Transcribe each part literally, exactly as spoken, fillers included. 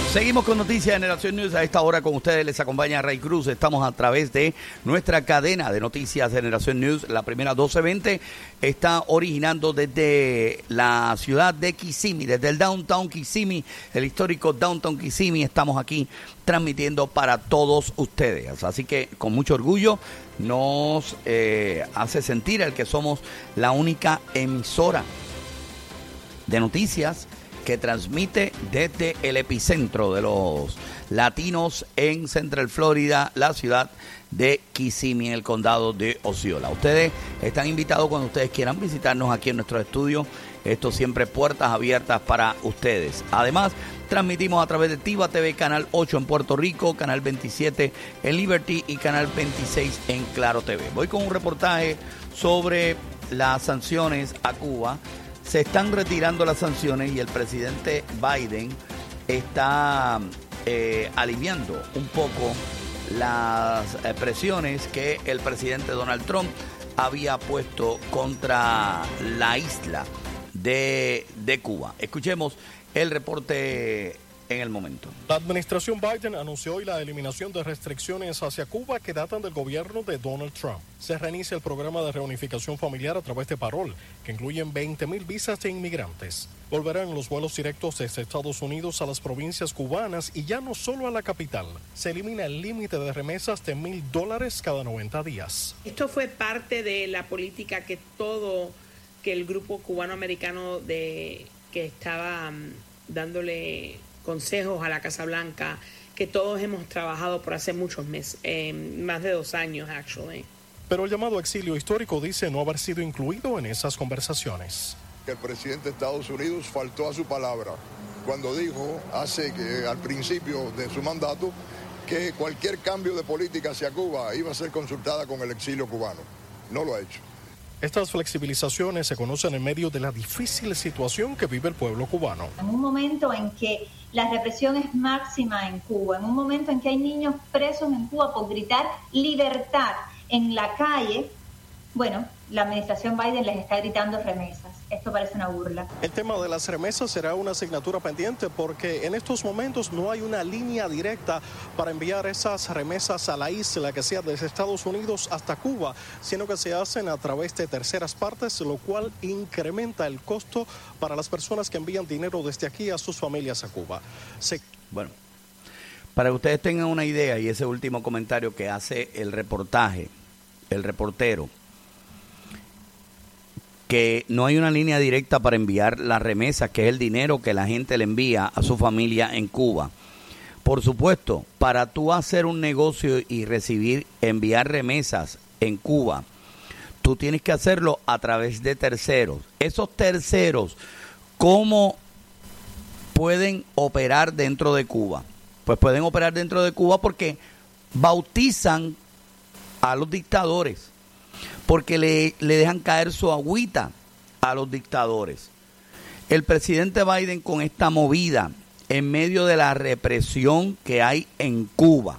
Seguimos con Noticias de Generación News. A esta hora con ustedes les acompaña Ray Cruz. Estamos a través de nuestra cadena de Noticias de Generación News. La primera doce veinte está originando desde la ciudad de Kissimmee, desde el downtown Kissimmee, el histórico downtown Kissimmee. Estamos aquí transmitiendo para todos ustedes. Así que con mucho orgullo nos eh, hace sentir el que somos la única emisora de noticias que transmite desde el epicentro de los latinos en Central Florida, la ciudad de Kissimmee, en el condado de Osceola. Ustedes están invitados cuando ustedes quieran visitarnos aquí en nuestro estudio. Esto siempre puertas abiertas para ustedes. Además, transmitimos a través de Tiva T V, Canal ocho en Puerto Rico, Canal veintisiete en Liberty y Canal veintiséis en Claro T V. Voy con un reportaje sobre las sanciones a Cuba. Se están retirando las sanciones y el presidente Biden está eh, aliviando un poco las eh, presiones que el presidente Donald Trump había puesto contra la isla de, de Cuba. Escuchemos el reporte en el momento. La administración Biden anunció hoy la eliminación de restricciones hacia Cuba que datan del gobierno de Donald Trump. Se reinicia el programa de reunificación familiar a través de Parol, que incluyen veinte mil visas de inmigrantes. Volverán los vuelos directos desde Estados Unidos a las provincias cubanas y ya no solo a la capital. Se elimina el límite de remesas de mil dólares cada noventa días. Esto fue parte de la política que todo, que el grupo cubano-americano de que estaba um, dándole consejos a la Casa Blanca, que todos hemos trabajado por hace muchos meses, eh, más de dos años, actually. Pero el llamado exilio histórico dice no haber sido incluido en esas conversaciones. El presidente de Estados Unidos faltó a su palabra cuando dijo hace que al principio de su mandato que cualquier cambio de política hacia Cuba iba a ser consultada con el exilio cubano. No lo ha hecho. Estas flexibilizaciones se conocen en medio de la difícil situación que vive el pueblo cubano. En un momento en que la represión es máxima en Cuba, en un momento en que hay niños presos en Cuba por gritar libertad en la calle, bueno, la administración Biden les está gritando remesas. Esto parece una burla. El tema de las remesas será una asignatura pendiente porque en estos momentos no hay una línea directa para enviar esas remesas a la isla, que sea desde Estados Unidos hasta Cuba, sino que se hacen a través de terceras partes, lo cual incrementa el costo para las personas que envían dinero desde aquí a sus familias a Cuba. Se... Bueno, para que ustedes tengan una idea, y ese último comentario que hace el reportaje, el reportero, que no hay una línea directa para enviar las remesas, que es el dinero que la gente le envía a su familia en Cuba. Por supuesto, para tú hacer un negocio y recibir, enviar remesas en Cuba, tú tienes que hacerlo a través de terceros. Esos terceros, ¿cómo pueden operar dentro de Cuba? Pues pueden operar dentro de Cuba porque bautizan a los dictadores, porque le, le dejan caer su agüita a los dictadores. El presidente Biden, con esta movida en medio de la represión que hay en Cuba,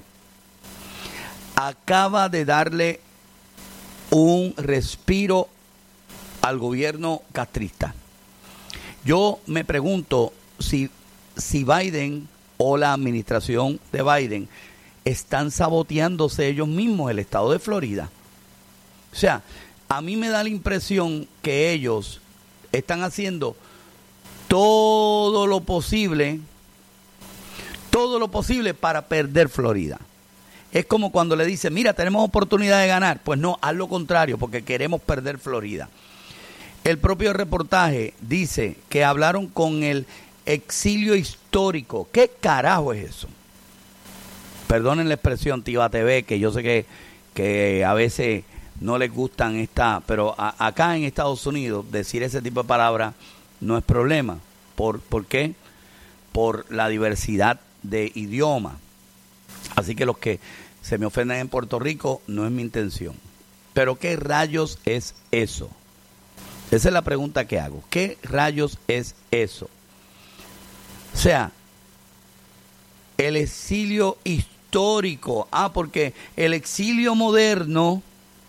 acaba de darle un respiro al gobierno castrista. Yo me pregunto si, si Biden o la administración de Biden están saboteándose ellos mismos el estado de Florida. O sea, a mí me da la impresión que ellos están haciendo todo lo posible, todo lo posible para perder Florida. Es como cuando le dicen, mira, tenemos oportunidad de ganar. Pues no, haz lo contrario, porque queremos perder Florida. El propio reportaje dice que hablaron con el exilio histórico. ¿Qué carajo es eso? Perdonen la expresión, Tiva T V, que yo sé que, que a veces no les gustan esta, pero a, acá en Estados Unidos decir ese tipo de palabras no es problema. ¿Por, ¿Por qué? Por la diversidad de idioma. Así que los que se me ofenden en Puerto Rico no es mi intención. Pero ¿qué rayos es eso? Esa es la pregunta que hago. ¿Qué rayos es eso? O sea, el exilio histórico. Ah, porque el exilio moderno,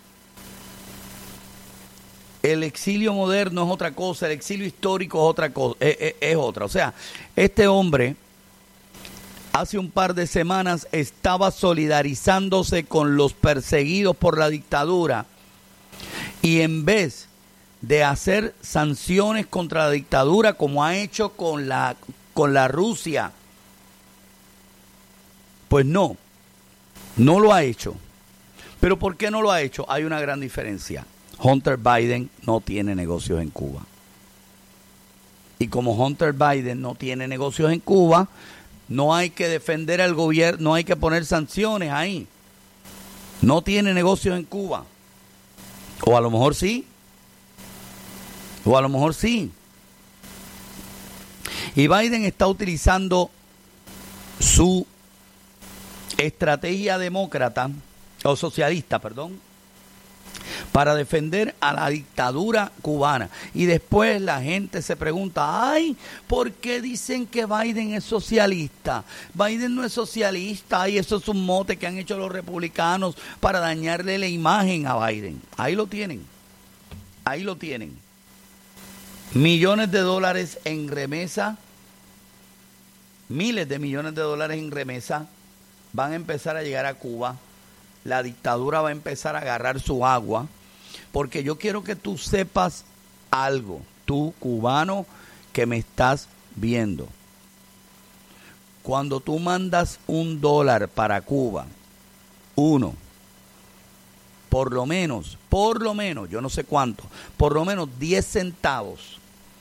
el exilio moderno es otra cosa, el exilio histórico es otra cosa, es, es, es otra. O sea, este hombre hace un par de semanas estaba solidarizándose con los perseguidos por la dictadura y en vez de hacer sanciones contra la dictadura como ha hecho con la, con la Rusia, pues no, no lo ha hecho. ¿Pero por qué no lo ha hecho? Hay una gran diferencia. Hunter Biden no tiene negocios en Cuba. Y como Hunter Biden no tiene negocios en Cuba, no hay que defender al gobierno, no hay que poner sanciones ahí. No tiene negocios en Cuba. O a lo mejor sí. O a lo mejor sí. Y Biden está utilizando su estrategia demócrata, o socialista, perdón, para defender a la dictadura cubana. Y después la gente se pregunta, ay, ¿por qué dicen que Biden es socialista? Biden no es socialista, y eso es un mote que han hecho los republicanos para dañarle la imagen a Biden. Ahí lo tienen, ahí lo tienen. Millones de dólares en remesa, miles de millones de dólares en remesa van a empezar a llegar a Cuba. La dictadura va a empezar a agarrar su agua, porque yo quiero que tú sepas algo, tú cubano que me estás viendo. Cuando tú mandas un dólar para Cuba, uno, por lo menos, por lo menos, yo no sé cuánto, por lo menos diez centavos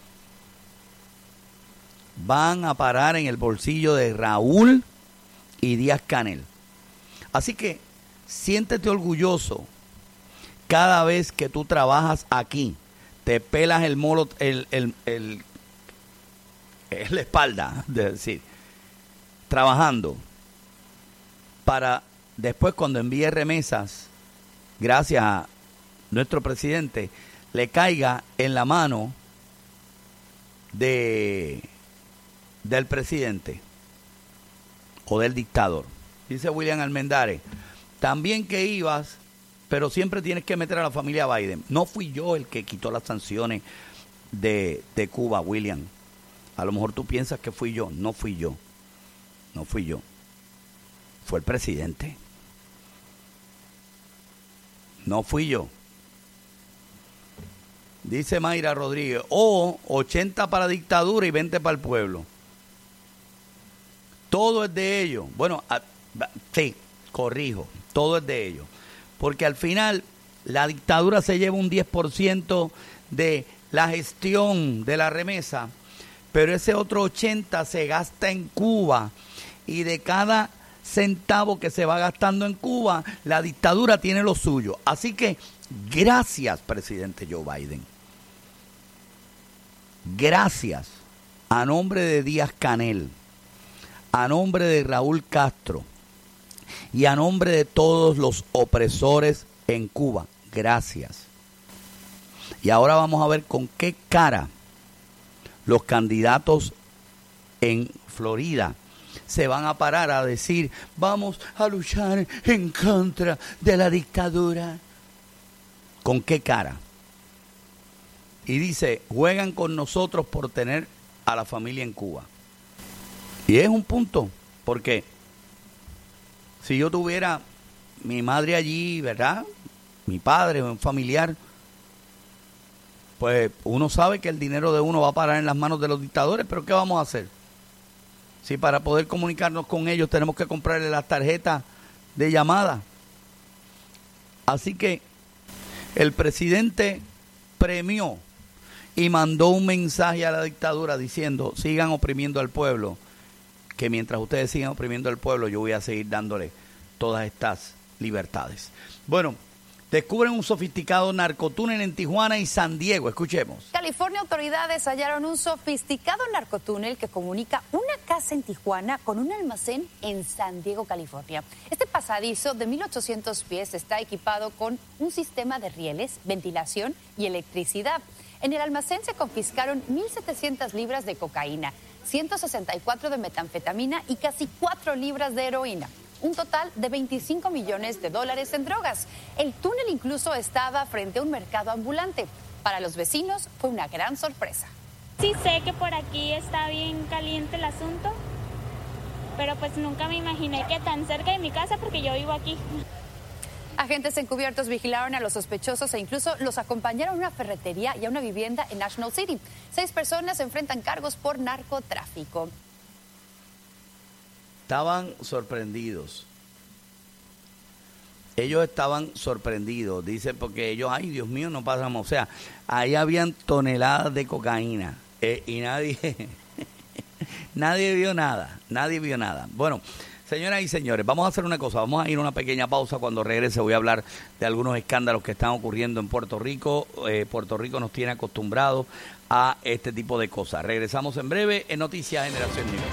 van a parar en el bolsillo de Raúl y Díaz-Canel. Así que siéntete orgulloso cada vez que tú trabajas aquí, te pelas el molo, el, el, el, el la espalda, de decir, trabajando para después cuando envíe remesas, gracias a nuestro presidente, le caiga en la mano de del presidente o del dictador. Dice William Almendares, también que ibas, pero siempre tienes que meter a la familia Biden. No fui yo el que quitó las sanciones de, de Cuba, William. A lo mejor tú piensas que fui yo. No fui yo. No fui yo. Fue el presidente. No fui yo. Dice Mayra Rodríguez, o ochenta para dictadura y veinte para el pueblo. Todo es de ellos. Bueno, a, sí, corrijo, todo es de ellos. Porque al final la dictadura se lleva un diez por ciento de la gestión de la remesa, pero ese otro ochenta por ciento se gasta en Cuba, y de cada centavo que se va gastando en Cuba, la dictadura tiene lo suyo. Así que gracias, presidente Joe Biden. Gracias a nombre de Díaz-Canel, a nombre de Raúl Castro y a nombre de todos los opresores en Cuba. Gracias. Y ahora vamos a ver con qué cara los candidatos en Florida se van a parar a decir, vamos a luchar en contra de la dictadura. ¿Con qué cara? Y dice, juegan con nosotros por tener a la familia en Cuba. Y es un punto, porque si yo tuviera mi madre allí, ¿verdad? Mi padre o un familiar, pues uno sabe que el dinero de uno va a parar en las manos de los dictadores, pero ¿qué vamos a hacer? Si para poder comunicarnos con ellos tenemos que comprarle las tarjetas de llamada. Así que el presidente premió y mandó un mensaje a la dictadura diciendo, sigan oprimiendo al pueblo, que mientras ustedes sigan oprimiendo al pueblo, yo voy a seguir dándole todas estas libertades. Bueno, descubren un sofisticado narcotúnel en Tijuana y San Diego. Escuchemos. California, autoridades hallaron un sofisticado narcotúnel que comunica una casa en Tijuana con un almacén en San Diego, California. Este pasadizo de mil ochocientos pies está equipado con un sistema de rieles, ventilación y electricidad. En el almacén se confiscaron mil setecientas libras de cocaína, ciento sesenta y cuatro de metanfetamina y casi cuatro libras de heroína. Un total de veinticinco millones de dólares en drogas. El túnel incluso estaba frente a un mercado ambulante. Para los vecinos fue una gran sorpresa. Sí sé que por aquí está bien caliente el asunto, pero pues nunca me imaginé que tan cerca de mi casa porque yo vivo aquí. Agentes encubiertos vigilaron a los sospechosos e incluso los acompañaron a una ferretería y a una vivienda en National City. Seis personas enfrentan cargos por narcotráfico. Estaban sorprendidos. Ellos estaban sorprendidos, dice, porque ellos, ay, Dios mío, no pasamos. O sea, ahí habían toneladas de cocaína eh, y nadie, nadie vio nada, nadie vio nada. Bueno, señoras y señores, vamos a hacer una cosa, vamos a ir a una pequeña pausa. Cuando regrese voy a hablar de algunos escándalos que están ocurriendo en Puerto Rico. Eh, Puerto Rico nos tiene acostumbrados a este tipo de cosas. Regresamos en breve en Noticias Generación News.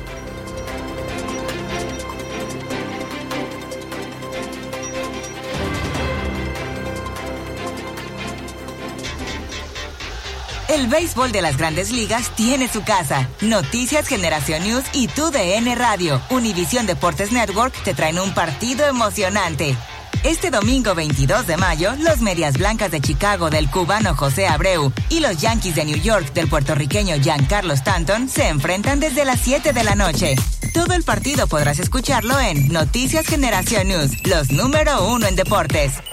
El béisbol de las Grandes Ligas tiene su casa. Noticias Generación News y Tu D N Radio, Univisión Deportes Network te traen un partido emocionante. Este domingo veintidós de mayo, los Medias Blancas de Chicago del cubano José Abreu y los Yankees de New York del puertorriqueño Giancarlo Stanton se enfrentan desde las siete de la noche. Todo el partido podrás escucharlo en Noticias Generación News, los número uno en deportes.